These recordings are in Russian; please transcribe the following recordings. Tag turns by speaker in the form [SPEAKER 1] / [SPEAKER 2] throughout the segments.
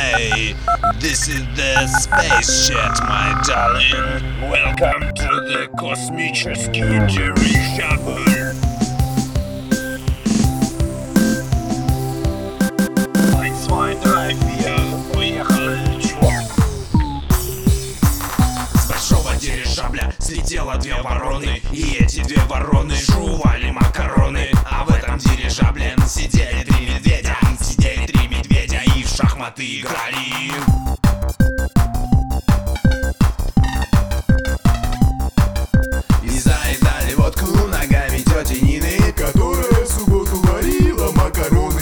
[SPEAKER 1] Hey, this is the space jet, my darling. Welcome to the космический дирижабль. Поехали, чувак. С большого дирижабля слетело две вороны, и эти две вороны жевали макароны. А в этом дирижабле сидели три медведя и в шахматы играли. И заедали водку ногами тети Нины,
[SPEAKER 2] которая в субботу варила макароны.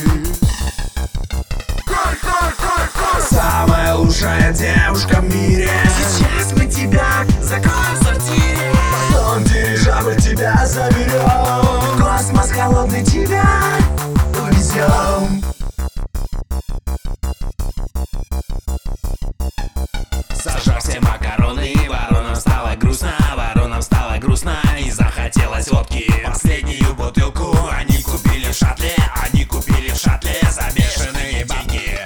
[SPEAKER 1] самая лучшая девушка в мире.
[SPEAKER 3] Сейчас мы тебя закроем в сортире.
[SPEAKER 2] Потом дирижабль тебя заберем.
[SPEAKER 3] Космос холодный тебя увезем.
[SPEAKER 1] Сожрав все макароны, воронам стало грустно и захотелось водки. Последнюю бутылку они купили в шаттле за бешеные деньги.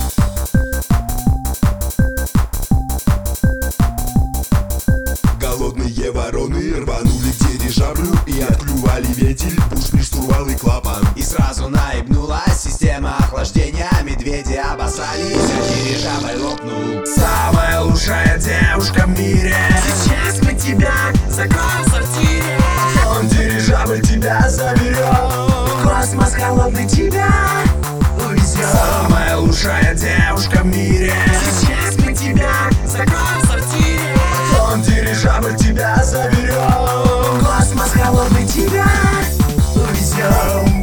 [SPEAKER 2] Голодные вороны рванули к дирижаблю и отклювали вентиль, пушный штурвал и клапан.
[SPEAKER 1] И сразу наебнулась система охлаждения. Медведи обоссались, а дирижабль лопнул. Самая лучшая девушка в мире.
[SPEAKER 3] Сейчас мы тебя закроем в сортире.
[SPEAKER 2] Потом дирижабль тебя заберем.
[SPEAKER 3] Космос холодный тебя увезем.
[SPEAKER 1] Самая лучшая девушка в мире.
[SPEAKER 3] Сейчас мы тебя закроем в сортире.
[SPEAKER 2] Потом дирижабль тебя заберем.
[SPEAKER 3] Космос холодный тебя увезем.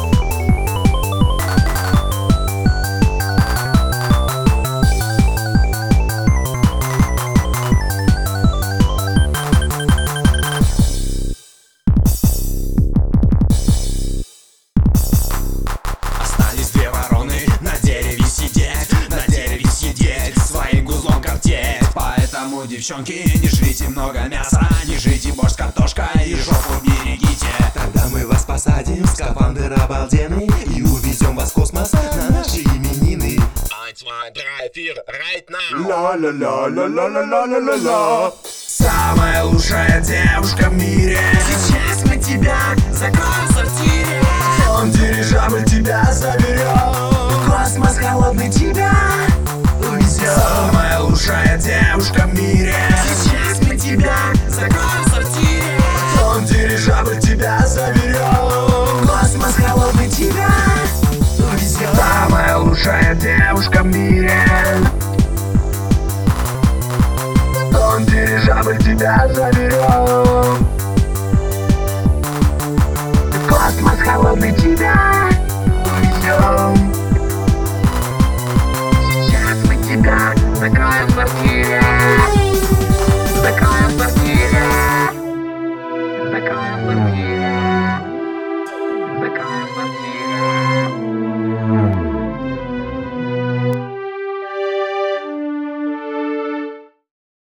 [SPEAKER 1] Остались две вороны на дереве сидеть, своим гузлом коптеть. Поэтому, девчонки, не жрите много мяса, не жрите борщ с картошкой и жопу берегите.
[SPEAKER 2] Тогда мы вас посадим в скафандр обалденный и увезем вас в космос на наши именины.
[SPEAKER 4] 1, 2, 3, 4, right now!
[SPEAKER 2] Ла-ла-ла-ла-ла-ла-ла-ла-ла.
[SPEAKER 1] Самая лучшая девушка в мире.
[SPEAKER 3] Сейчас мы тебя закроем в сортире.
[SPEAKER 2] Потом дирижабль тебя заберем.
[SPEAKER 3] Космос холодный тебя увезем.
[SPEAKER 1] Самая лучшая девушка в мире.
[SPEAKER 3] Сейчас мы тебя закроем в сортире.
[SPEAKER 2] Потом дирижабль тебя заберем.
[SPEAKER 3] Космос холодный тебя увезем.
[SPEAKER 1] Самая лучшая девушка в мире.
[SPEAKER 2] Потом дирижабль тебя заберем.
[SPEAKER 3] Космос холодный тебя увезем. Сейчас мы тебя закроем в квартире. Закроем в квартире. Закроем в квартире. Закроем в квартире.